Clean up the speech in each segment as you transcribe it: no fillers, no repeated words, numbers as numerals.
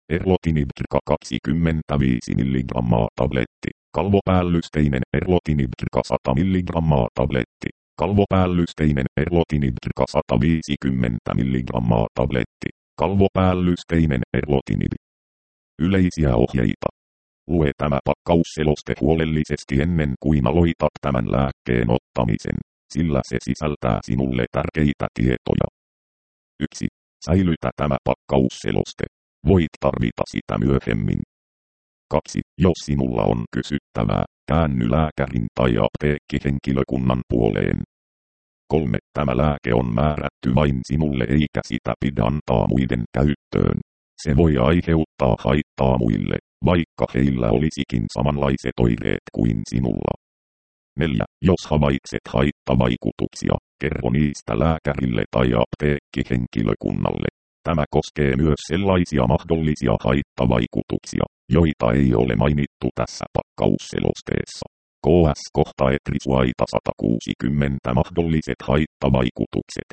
Erlotinibdrka 25 mg tabletti. Kalvopäällysteinen erlotinibdrka 100 mg tabletti. Kalvopäällysteinen erlotinibdrka 150 mg tabletti. Kalvopäällysteinen erlotinibi. Yleisiä ohjeita. Lue tämä pakkausseloste huolellisesti ennen kuin aloitat tämän lääkkeen ottamisen, sillä se sisältää sinulle tärkeitä tietoja. 1. Säilytä tämä pakkausseloste. Voit tarvita sitä myöhemmin. 2. Jos sinulla on kysyttävää, käänny lääkärin tai apteekkihenkilökunnan puoleen. 3. Tämä lääke on määrätty vain sinulle eikä sitä pidä antaa muiden käyttöön. Se voi aiheuttaa haittaa muille, vaikka heillä olisikin samanlaiset oireet kuin sinulla. 4. Jos havaitset haittavaikutuksia, kerro niistä lääkärille tai apteekkihenkilökunnalle. Tämä koskee myös sellaisia mahdollisia haittavaikutuksia, joita ei ole mainittu tässä pakkausselosteessa. KS kohta etrisuaita 160 mahdolliset haittavaikutukset.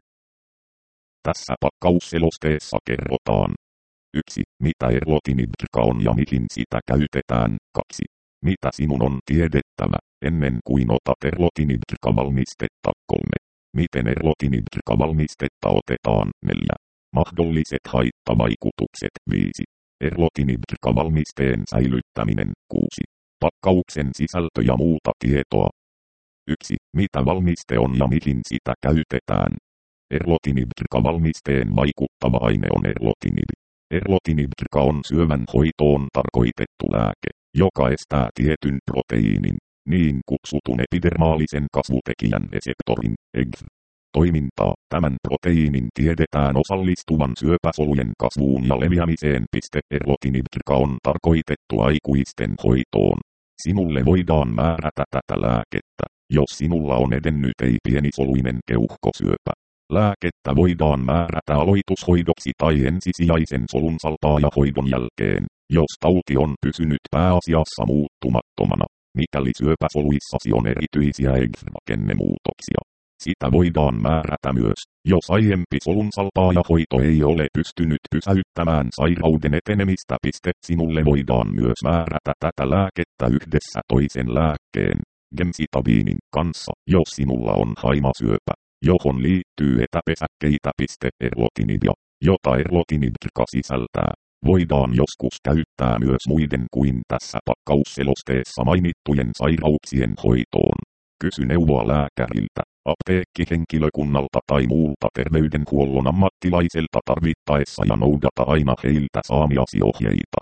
Tässä pakkausselosteessa kerrotaan: 1. Mitä erlotinibdrka on ja mihin sitä käytetään. 2. Mitä sinun on tiedettävä ennen kuin otat erlotinibdrka-valmistetta. 3. Miten erlotinibdrka-valmistetta otetaan. 4. Mahdolliset haittavaikutukset. 5. Erlotinibdrka-valmisteen säilyttäminen. 6. Pakkauksen sisältö ja muuta tietoa. 1. Mitä valmiste on ja mihin sitä käytetään. Erlotinibdrka-valmisteen vaikuttava aine on erlotinibi. Erlotinibdrka on syövän hoitoon tarkoitettu lääke, joka estää tietyn proteiinin, niin kutsutun epidermaalisen kasvutekijän reseptorin, EGR, toimintaa. Tämän proteiinin tiedetään osallistuvan syöpäsolujen kasvuun ja leviämiseen. Erlotinibdrka on tarkoitettu aikuisten hoitoon. Sinulle voidaan määrätä tätä lääkettä, jos sinulla on edennyt ei-pienisoluinen keuhkosyöpä. Lääkettä voidaan määrätä aloitushoidoksi tai ensisijaisen solunsalpaajahoidon jälkeen, jos tauti on pysynyt pääasiassa muuttumattomana, mikäli syöpäsoluissasi on erityisiä EGR-rakennemuutoksia. Sitä voidaan määrätä myös, jos aiempi solunsalpaajahoito ei ole pystynyt pysäyttämään sairauden etenemistä. Sinulle voidaan myös määrätä tätä lääkettä yhdessä toisen lääkkeen, gemcitabiinin kanssa, jos sinulla on haimasyöpä, johon liittyy etäpesäkkeitä. Erlotinibia, jota erlotinibdrka sisältää, voidaan joskus käyttää myös muiden kuin tässä pakkausselosteessa mainittujen sairauksien hoitoon. Kysy neuvoa lääkäriltä, apteekkihenkilökunnalta tai muulta terveydenhuollon ammattilaiselta tarvittaessa ja noudata aina heiltä saamiasi ohjeita.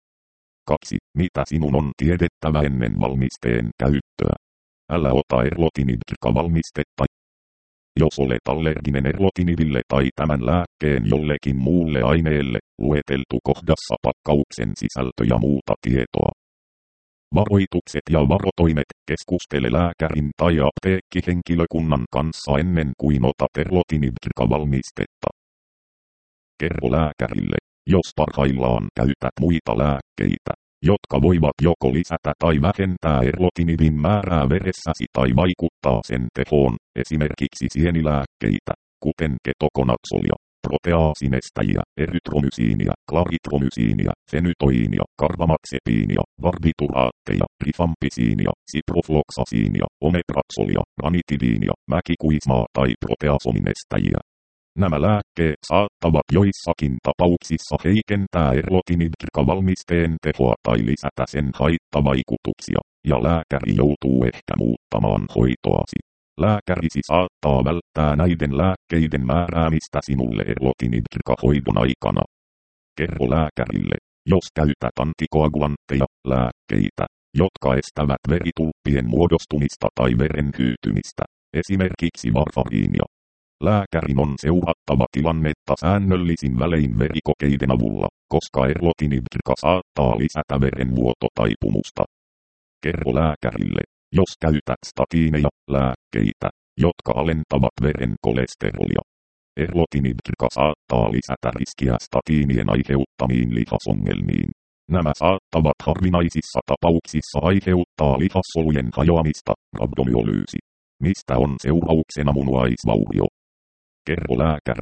2. Mitä sinun on tiedettävä ennen valmisteen käyttöä? Älä ota erlotinibdrka-valmistetta, jos olet allerginen erlotinibille tai tämän lääkkeen jollekin muulle aineelle. Lueteltu kohdassa pakkauksen sisältö ja muuta tietoa. Varoitukset ja varotoimet. Keskustele lääkärin tai apteekkihenkilökunnan kanssa ennen kuin otat erlotinibdrka-valmistetta. Kerro lääkärille, jos parhaillaan käytät muita lääkkeitä, jotka voivat joko lisätä tai vähentää erlotinibin määrää veressäsi tai vaikuttaa sen tehoon, esimerkiksi sienilääkkeitä, kuten ketokonazzolia, proteaasinestäjiä, erytromysiinia, klaritromysiinia, fenytoiinia, karbamaxepiinia, barbituraatteja, rifampisiinia, siprofloksasiinia, omeprazzolia, ranitidiinia, mäkikuismaa tai proteasominestäjiä. Nämä lääkkeet saattavat joissakin tapauksissa heikentää erlotinibdrka-valmisteen tehoa tai lisätä sen haittavaikutuksia, ja lääkäri joutuu ehkä muuttamaan hoitoasi. Lääkärisi saattaa välttää näiden lääkkeiden määräämistä sinulle erlotinibdrka-hoidon aikana. Kerro lääkärille, jos käytät antikoagulantteja, lääkkeitä, jotka estävät veritulppien muodostumista tai veren hyytymistä, esimerkiksi varfariinia. Lääkärin on seurattava tilannetta säännöllisin välein verikokeiden avulla, koska erlotinibdrka saattaa lisätä verenvuototaipumusta. Kerro lääkärille, jos käytät statiineja, lääkkeitä, jotka alentavat veren kolesterolia. Erlotinibdrka saattaa lisätä riskiä statiinien aiheuttamiin lihasongelmiin. Nämä saattavat harvinaisissa tapauksissa aiheuttaa lihassolujen hajoamista, rabdomyolyysi, mistä on seurauksena munuaisvaurio. Kerro lääkärille,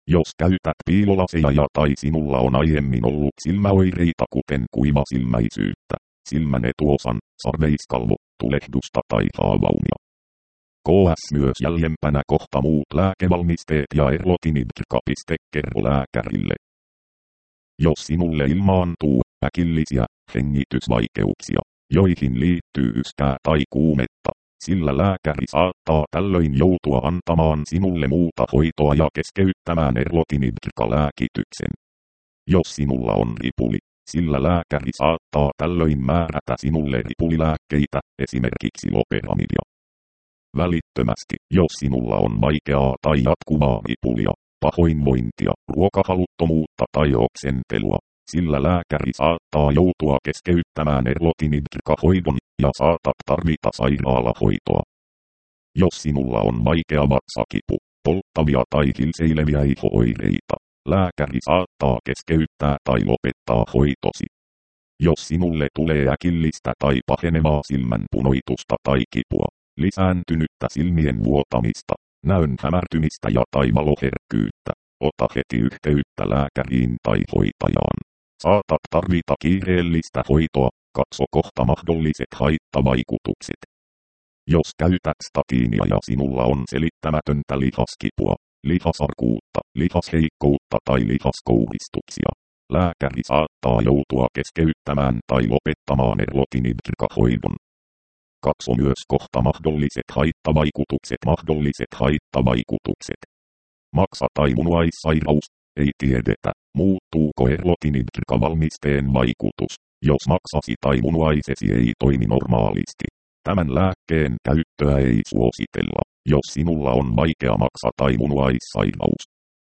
Jos käytät piilolaseja tai sinulla on aiemmin ollut silmäoireita kuten kuivasilmäisyyttä, silmän etuosan, sarveiskalvo, tulehdusta tai haavaumia. KS myös jäljempänä kohta muut lääkevalmisteet ja erlotinib-piste kerro lääkärille. Jos sinulle ilmaantuu äkillisiä hengitysvaikeuksia, joihin liittyy yskää tai kuumetta, sillä lääkäri saattaa tällöin joutua antamaan sinulle muuta hoitoa ja keskeyttämään erlotinib-lääkityksen. Jos sinulla on ripuli, sillä lääkäri saattaa tällöin määrätä sinulle ripulilääkkeitä, esimerkiksi loperamidia. Välittömästi, jos sinulla on vaikeaa tai jatkuvaa ripulia, pahoinvointia, ruokahaluttomuutta tai oksentelua, sillä lääkäri saattaa joutua keskeyttämään erlotinib-hoidon ja saatat tarvita sairaalahoitoa. Jos sinulla on vaikea vatsakipu, polttavia tai hilseileviä iho-oireita, lääkäri saattaa keskeyttää tai lopettaa hoitosi. Jos sinulle tulee äkillistä tai pahenevaa silmänpunoitusta tai kipua, lisääntynyttä silmien vuotamista, näön hämärtymistä ja tai valoherkkyyttä, ota heti yhteyttä lääkäriin tai hoitajaan. Saatat tarvita kiireellistä hoitoa, katso kohta mahdolliset haittavaikutukset. Jos käytät statiinia ja sinulla on selittämätöntä lihaskipua, lihasarkuutta, lihasheikkoutta tai lihaskouristuksia, lääkäri saattaa joutua keskeyttämään tai lopettamaan erlotinib-hoidon. Katso myös kohta mahdolliset haittavaikutukset. Maksa tai munuaissairaus, ei tiedetä, muuttuuko erlotinib-valmisteen vaikutus, jos maksasi tai munuaisesi ei toimi normaalisti. Tämän lääkkeen käyttöä ei suositella, jos sinulla on vaikea maksa tai munuaissairaus.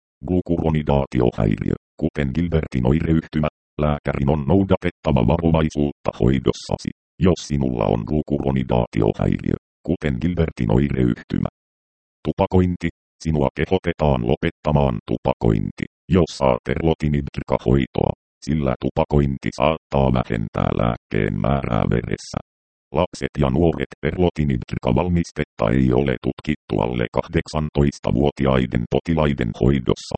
Glukuronidaatiohäiriö, kuten Gilbertin oireyhtymä, lääkärin on noudatettava varovaisuutta hoidossasi. Jos sinulla on glukuronidaatiohäiriö, kuten Gilbertin oireyhtymä. Tupakointi, sinua kehotetaan lopettamaan tupakointi, jos saat erlotinib-hoitoa, sillä tupakointi saattaa vähentää lääkkeen määrää veressä. Lapset ja nuoret erlotinib-valmistetta ei ole tutkittu alle 18-vuotiaiden potilaiden hoidossa.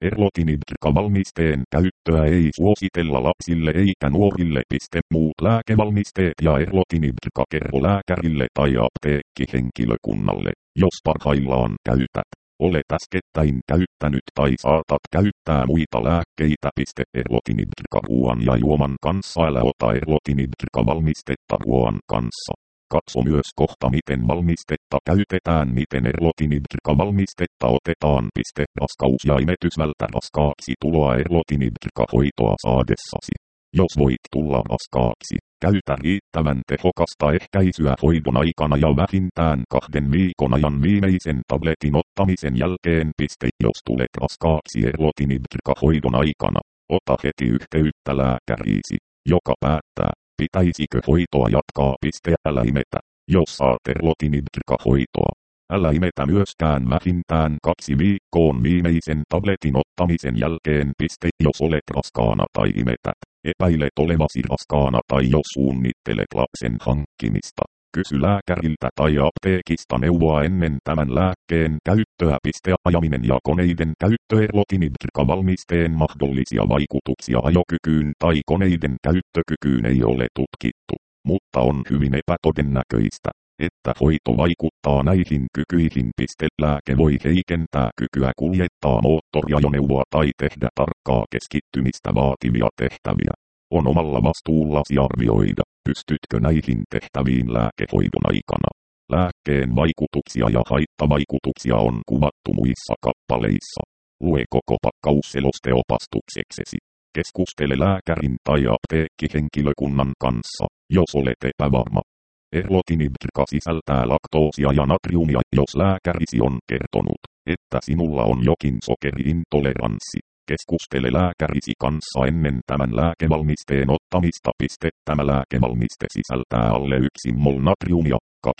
Erlotinib-valmisteen käyttöä ei suositella lapsille eikä nuorille. Muut lääkevalmisteet ja erlotinib kerro lääkärille tai apteekkihenkilökunnalle, jos parhaillaan käytät, olet äskettäin käyttänyt tai saatat käyttää muita lääkkeitä. Erlotinib ruoan ja juoman kanssa, älä ota erlotinib-valmistetta ruoan kanssa. Katso myös kohta miten valmistetta käytetään, miten erlotinib-valmistetta otetaan. Raskaus ja imetys, vältä raskaaksi tuloa erlotinib-hoitoa saadessasi. Jos voit tulla raskaaksi, käytä riittävän tehokasta ehkäisyä hoidon aikana ja vähintään 2 viikon ajan viimeisen tabletin ottamisen jälkeen. Jos tulet raskaaksi erlotinib-hoidon aikana, ota heti yhteyttä lääkäriisi, joka päättää, pitäisikö hoitoa jatkaa. Älä imetä, jos saat erlotinib-hoitoa. Älä imetä myöskään vähintään 2 viikkoon viimeisen tabletin ottamisen jälkeen. Jos olet raskaana tai imetät, epäilet olevasi raskaana tai jos suunnittelet lapsen hankkimista, kysy lääkäriltä tai apteekista neuvoa ennen tämän lääkkeen käyttöä. Ajaminen ja koneiden käyttö, erlotinib-valmisteen mahdollisia vaikutuksia ajokykyyn tai koneiden käyttökykyyn ei ole tutkittu, mutta on hyvin epätodennäköistä, että hoito vaikuttaa näihin kykyihin. Lääke voi heikentää kykyä kuljettaa moottoriajoneuvoa tai tehdä tarkkaa keskittymistä vaativia tehtäviä. On omalla vastuullasi arvioida, pystytkö näihin tehtäviin lääkehoidon aikana. Lääkkeen vaikutuksia ja haittavaikutuksia on kuvattu muissa kappaleissa. Lue koko pakkausseloste opastukseksesi. Keskustele lääkärin tai apteekkihenkilökunnan kanssa, jos olet epävarma. Erlotinib sisältää laktoosia ja natriumia, jos lääkärisi on kertonut, että sinulla on jokin sokeriintoleranssi. Keskustele lääkärisi kanssa ennen tämän lääkevalmisteen ottamista. Tämä lääkevalmiste sisältää alle 1 mol natriumia,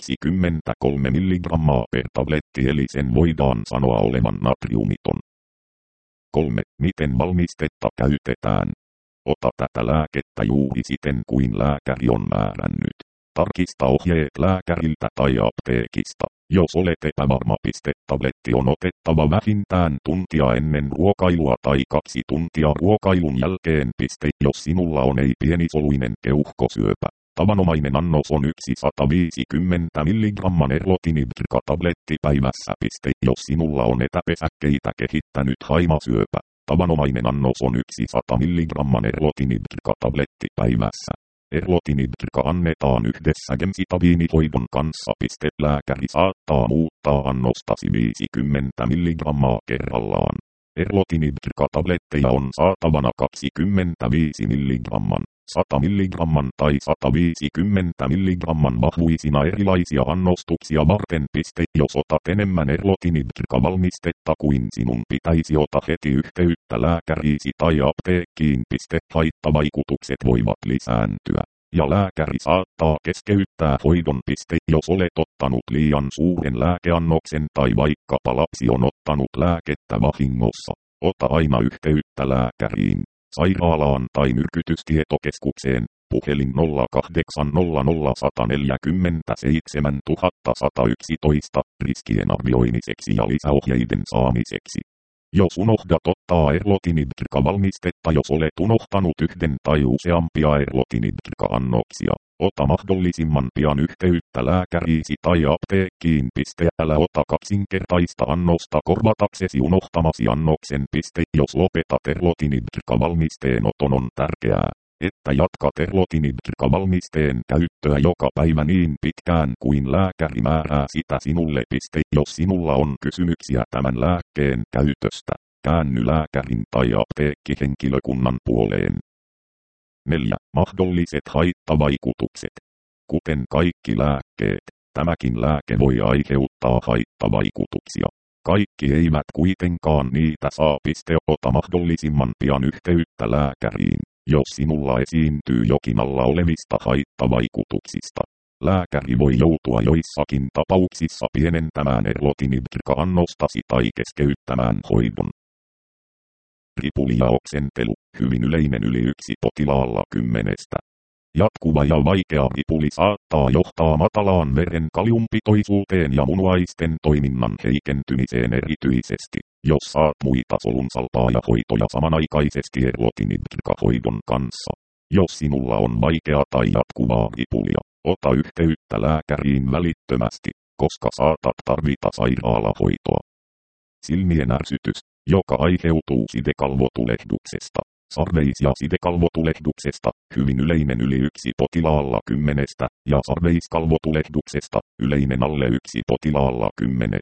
23 mg per tabletti, eli sen voidaan sanoa olevan natriumiton. 3. Miten valmistetta käytetään? Ota tätä lääkettä juuri siten kuin lääkäri on määrännyt. Tarkista ohjeet lääkäriltä tai apteekista. Jos olet epävarma, tabletti on otettava vähintään tuntia ennen ruokailua tai 2 tuntia ruokailun jälkeen. Jos sinulla on ei-pienisoluinen keuhkosyöpä. Tavanomainen annos on 150 mg erlotinib-tabletti päivässä. Jos sinulla on etäpesäkkeitä kehittänyt haimasyöpä. Tavanomainen annos on 100 mg erlotinib-tabletti päivässä. Erlotinib annetaan yhdessä gemcitabiinihoidon kanssa. Lääkäri saattaa muuttaa annostasi 50 mg kerrallaan. Erlotinib-tabletteja on saatavana 25 mg, 100 mg tai 150 mg vahvuisina erilaisia annostuksia varten. Jos otat enemmän erlotinib-valmistetta kuin sinun pitäisi, ota heti yhteyttä lääkäriisi tai apteekkiin. Haittavaikutukset voivat lisääntyä ja lääkäri saattaa keskeyttää hoidon. Jos olet ottanut liian suuren lääkeannoksen tai vaikkapa lapsi on ottanut lääkettä vahingossa, ota aina yhteyttä lääkäriin, sairaalaan tai myrkytystietokeskukseen. Puhelin 0800 147 111 riskien arvioimiseksi ja lisäohjeiden saamiseksi. Jos unohdat ottaa erlotinib-valmistetta, jos olet unohtanut yhden tai useampia erlotinib-annoksia, ota mahdollisimman pian yhteyttä lääkäriisi tai apteekkiin. Älä ota kaksinkertaista annosta korvataksesi unohtamasi annoksen. Jos lopetat erlotinib-valmisteen oton, on tärkeää, että jatkat erlotinib-valmisteen käyttöä joka päivä niin pitkään kuin lääkäri määrää sitä sinulle. Jos sinulla on kysymyksiä tämän lääkkeen käytöstä, käänny lääkärin tai apteekkihenkilökunnan puoleen. 4. Mahdolliset haittavaikutukset. Kuten kaikki lääkkeet, tämäkin lääke voi aiheuttaa haittavaikutuksia. Kaikki eivät kuitenkaan niitä saa. Ota mahdollisimman pian yhteyttä lääkäriin, jos sinulla esiintyy jokin alla olevista haittavaikutuksista. Lääkäri voi joutua joissakin tapauksissa pienentämään erlotinib-annostasi tai keskeyttämään hoidon. Ripuli ja oksentelu, hyvin yleinen yli 1 potilaalla 10. Jatkuva ja vaikea ripuli saattaa johtaa matalaan veren kaliumpitoisuuteen ja munuaisten toiminnan heikentymiseen erityisesti, jos saat muita solunsalpaajahoitoja samanaikaisesti erlotinib-hoidon kanssa. Jos sinulla on vaikea tai jatkuvaa ripulia, ota yhteyttä lääkäriin välittömästi, koska saatat tarvita sairaalahoitoa. Silmien ärsytys, joka aiheutuu sidekalvotulehduksesta. Sarveis- ja sidekalvotulehduksesta, hyvin yleinen yli 1 potilaalla 10, ja sarveiskalvotulehduksesta, yleinen alle 1 potilaalla 10.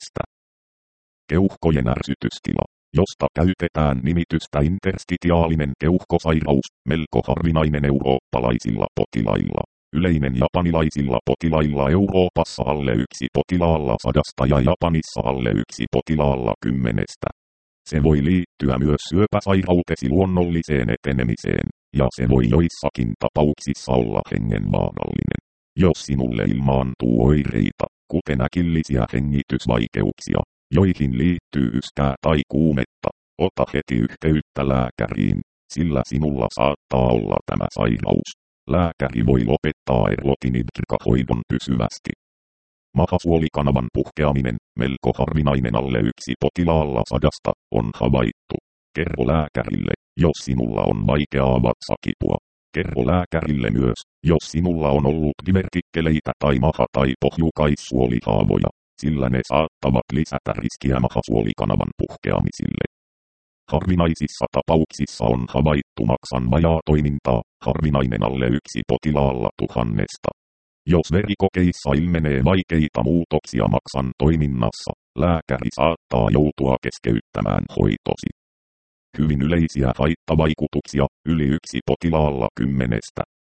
Keuhkojen ärsytystila, josta käytetään nimitystä interstitiaalinen keuhkosairaus, melko harvinainen eurooppalaisilla potilailla. Yleinen japanilaisilla potilailla Euroopassa alle 1 potilaalla 100 ja Japanissa alle 1 potilaalla 10. Se voi liittyä myös syöpäsairautesi luonnolliseen etenemiseen, ja se voi joissakin tapauksissa olla hengenvaarallinen. Jos sinulle ilmaantuu oireita, kuten äkillisiä hengitysvaikeuksia, joihin liittyy yskää tai kuumetta, ota heti yhteyttä lääkäriin, sillä sinulla saattaa olla tämä sairaus. Lääkäri voi lopettaa erlotinib-hoidon pysyvästi. Mahasuolikanavan puhkeaminen, melko harvinainen alle 1 potilaalla 100, on havaittu. Kerro lääkärille, jos sinulla on vaikeaa vatsakipua. Kerro lääkärille myös, jos sinulla on ollut divertikkeleitä tai maha- tai pohjukaissuolihaavoja, sillä ne saattavat lisätä riskiä mahasuolikanavan puhkeamisille. Harvinaisissa tapauksissa on havaittu maksan vajaatoimintaa, harvinainen alle 1 potilaalla 1000. Jos verikokeissa ilmenee vaikeita muutoksia maksan toiminnassa, lääkäri saattaa joutua keskeyttämään hoitosi. Hyvin yleisiä haittavaikutuksia, yli 1 potilaalla 10.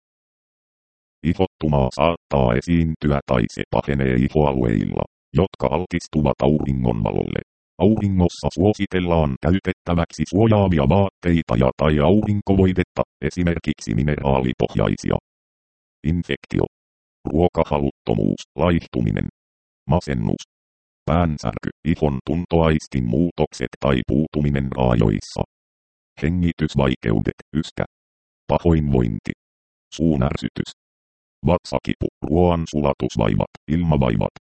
Ihottumaa saattaa esiintyä tai se pahenee ihoalueilla, jotka altistuvat auringonvalolle. Auringossa suositellaan käytettäväksi suojaavia vaatteita ja tai aurinkovoidetta, esimerkiksi mineraalipohjaisia. Infektio. Ruokahaluttomuus, laihtuminen, masennus, päänsärky, ihon tuntoaistin muutokset tai puutuminen raajoissa, hengitysvaikeudet, yskä, pahoinvointi, suunärsytys, vatsakipu, ruoansulatusvaivat, ilmavaivat,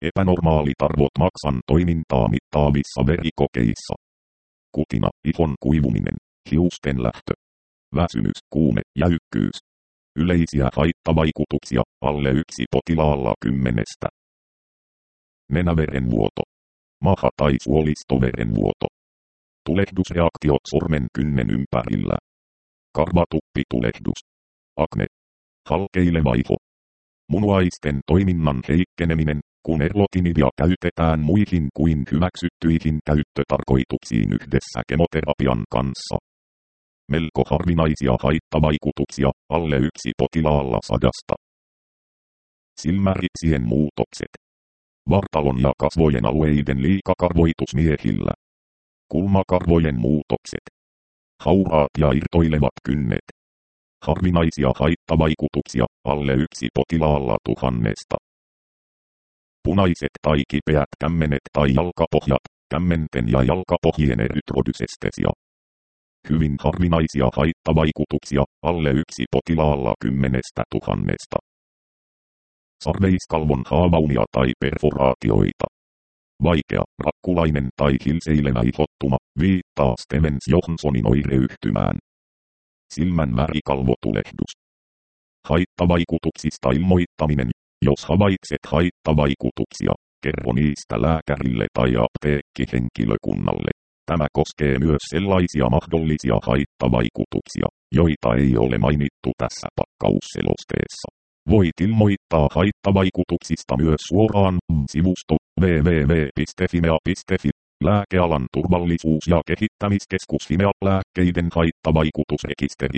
Epänormaalit arvot maksan toimintaa mittaavissa verikokeissa. Kutina, ihon kuivuminen, hiusten lähtö, väsymys, kuume, jäykkyys. Yleisiä haittavaikutuksia alle 1 potilaalla 10. Nenäverenvuoto. Maha- tai suolistoverenvuoto. Tulehdusreaktiot sormen kynnen ympärillä. Karvatuppitulehdus. Akne. Halkeileva iho. Munuaisten toiminnan heikkeneminen, kun erlotinidia käytetään muihin kuin hyväksyttyihin käyttötarkoituksiin yhdessä kemoterapian kanssa. Melko harvinaisia haittavaikutuksia, alle 1 potilaalla 100. Silmäripsien muutokset. Vartalon ja kasvojen alueiden liikakarvoitus miehillä. Kulmakarvojen muutokset. Hauraat ja irtoilevat kynnet. Harvinaisia haittavaikutuksia, alle 1 potilaalla 1000. Punaiset tai kipeät kämmenet tai jalkapohjat, kämmenten ja jalkapohjien erytrodysestesia. Hyvin harvinaisia haittavaikutuksia, alle 1 potilaalla 10 000. Sarveiskalvon haavaumia tai perforaatioita. Vaikea, rakkulainen tai hilseilevä ihottuma, viittaa Stevens-Johnsonin oireyhtymään. Silmän värikalvotulehdus. Haittavaikutuksista ilmoittaminen. Jos havaitset haittavaikutuksia, kerro niistä lääkärille tai apteekkihenkilökunnalle. Tämä koskee myös sellaisia mahdollisia haittavaikutuksia, joita ei ole mainittu tässä pakkausselosteessa. Voit ilmoittaa haittavaikutuksista myös suoraan sivusto www.fimea.fi. Lääkealan turvallisuus- ja kehittämiskeskus Fimea lääkkeiden haittavaikutusrekisteri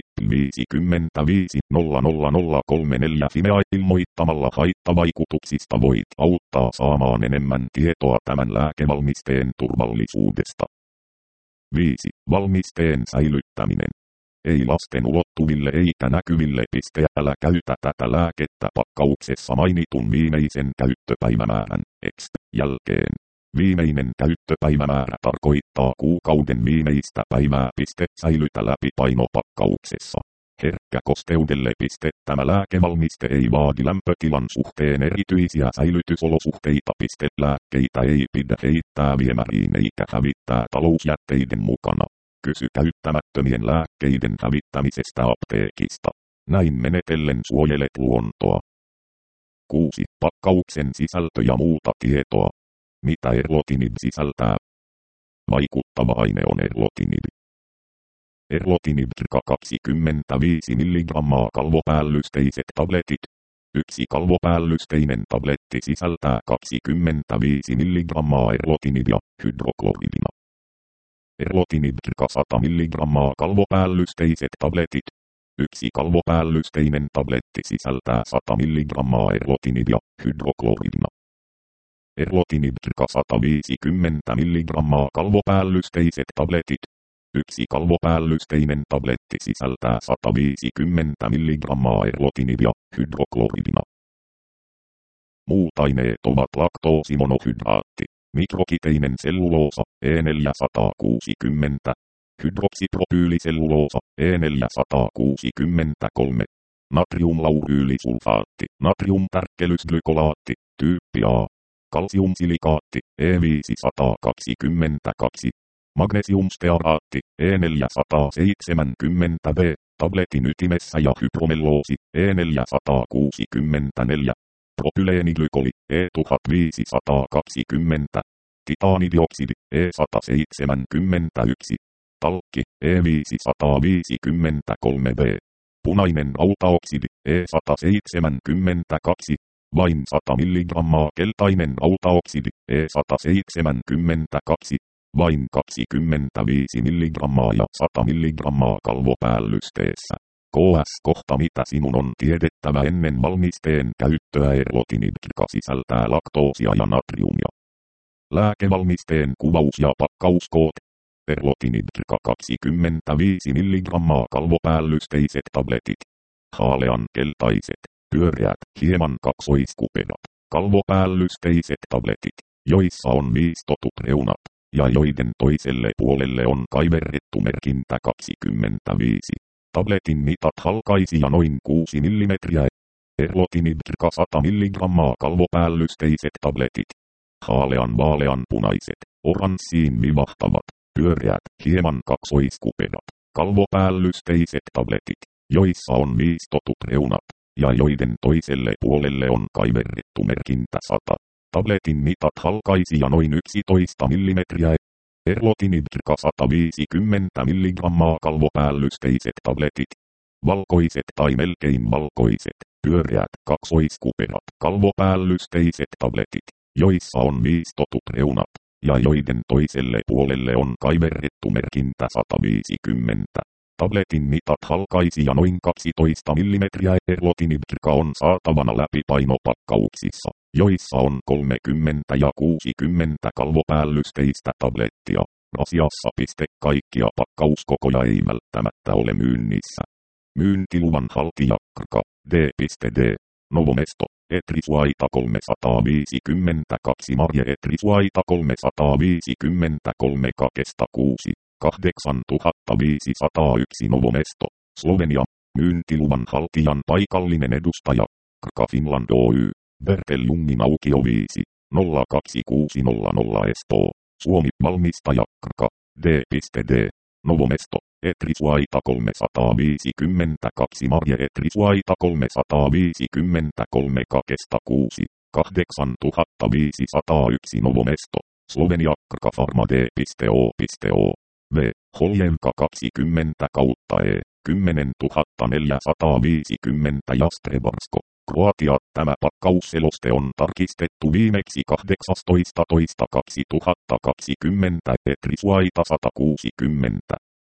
55 Fimea ilmoittamalla haittavaikutuksista voit auttaa saamaan enemmän tietoa tämän lääkevalmisteen turvallisuudesta. 5. Valmisteen säilyttäminen. Ei lasten ulottuville eikä näkyville. Älä käytä tätä lääkettä pakkauksessa mainitun viimeisen käyttöpäivämäärän jälkeen. Viimeinen käyttöpäivämäärä tarkoittaa kuukauden viimeistä päivää. Säilytä läpi painopakkauksessa. Herkkä kosteudelle. Tämä lääkevalmiste ei vaadi lämpötilan suhteen erityisiä säilytysolosuhteita. Lääkkeitä ei pidä heittää viemäriin eikä hävittää talousjätteiden mukana. Kysy käyttämättömien lääkkeiden hävittämisestä apteekista. Näin menetellen suojelet luontoa. 6. Pakkauksen sisältö ja muuta tietoa. Mitä erlotinib sisältää? Vaikuttava aine on erlotinib. Erlotinib 25 mg kalvopäällysteiset tabletit. Yksi kalvopäällysteinen tabletti sisältää 25 mg erlotinibia hydrokloridina. Erlotinib 100 mg kalvopäällysteiset tabletit. Yksi kalvopäällysteinen tabletti sisältää 100 mg erlotinibia hydrokloridina. Erlotinib 150 mg kalvopäällysteiset tabletit. Yksi kalvopäällysteinen tabletti sisältää 150 mg erlotinibia hydrokloridina. Muut aineet ovat laktoosimonohydraatti, mikrokiteinen selluloosa E460, hydroksipropyyliselluloosa E463, natriumlauryylisulfaatti, natriumtärkkelysglykolaatti, tyyppi A, kalsiumsilikaatti E522, magnesiumstearaatti E470B, tabletin ytimessä ja hypromelloosi E464, propyleeniglikoli E1520, titaanidioksidi E171, talkki E553B, punainen autaoksidi E172, vain 100 mg keltainen autaoksidi E172, vain 25 mg ja 100 mg kalvopäällysteessä. KS-kohta mitä sinun on tiedettävä ennen valmisteen käyttöä. Erlotinib sisältää laktoosia ja natriumia. Lääkevalmisteen kuvaus ja pakkauskoot. Erlotinib 25 mg kalvopäällysteiset tabletit. Haalean keltaiset, pyöreät, hieman kaksoiskuperat, kalvopäällysteiset tabletit, joissa on viistotut reunat, ja joiden toiselle puolelle on kaiverrettu merkintä 25. Tabletin mitat halkaisia noin 6 mm. Erlotinib 100 mg kalvopäällysteiset tabletit. vaaleanpunaiset, oranssiin vivahtavat, pyöreät, hieman kaksoiskuperat, kalvopäällysteiset tabletit, joissa on viistotut reunat, ja joiden toiselle puolelle on kaiverrettu merkintä 100. Tabletin mitat halkaisia noin 11 mm. Erlotinib-Trka 150 mg kalvopäällysteiset tabletit. Valkoiset tai melkein valkoiset, pyöreät, kaksoiskuperat, kalvopäällysteiset tabletit, joissa on viistotut reunat, ja joiden toiselle puolelle on kaiverrettu merkintä 150. Tabletin mitat halkaisia noin 12 mm. Erlotinib-Trka on saatavana läpipainopakkauksissa, joissa on 30 ja 60 kalvopäällysteistä tablettia. Asiassa. Kaikkia pakkauskokoja ei välttämättä ole myynnissä. Myyntiluvan haltija Krka D.D. Novomesto Etrisuaita 352 Marje Etrisuaita 353 Kakesta 6 8501 Novomesto Slovenia. Myyntiluvan haltijan paikallinen edustaja Krka Finland Oy Berteljungin aukio 5 02600 Espoo Suomi. Valmistaja Krka D.D. Novomesto Etrisuaita 352 Marje Etrisuaita 353 Kakesta 6 8501 Novomesto Slovenia. Krka Pharma D.O. V. Holjenka 20 /E 10450 Jastrebarsko Kroatia. Tämä pakkausseloste on tarkistettu viimeksi 18.2020 Etrisuaita 160.